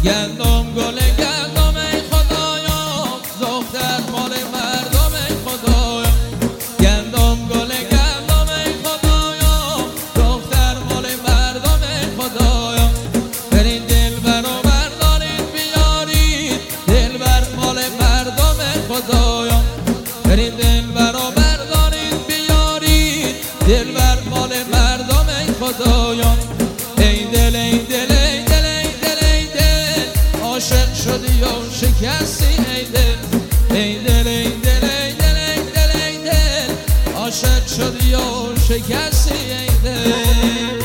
گندم گل گندم ای خدایا دختر مال مردم ای خدایا گندم گل گندم ای خدایا دختر مال مردم ای خدایا برین دلبر رو بردارید بیارید دلبر مال مردم ای خدایا برین دلبر رو بردارید بیارید دلبر مال مردم ای خدایا ای دل ای دل ای دل ای دل ای دل عاشق شدی و شکستی ای دل ای دل ای دل ای دل ای دل ای دل عاشق شدی و شکستی ای دل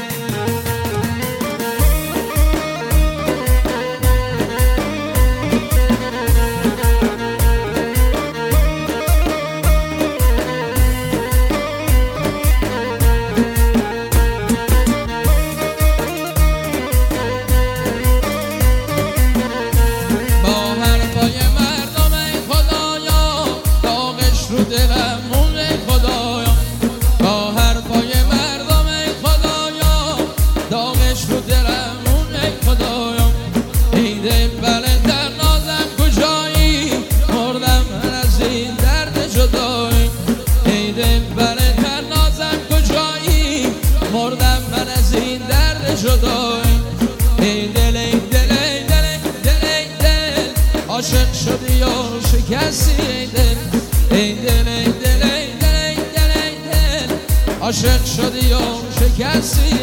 ای دل ای دل ای دل ای دل ای دل عاشق شدی و شکستی ای دل ای دل ای دل ای دل ای دل ای دل عاشق شدی و شکستی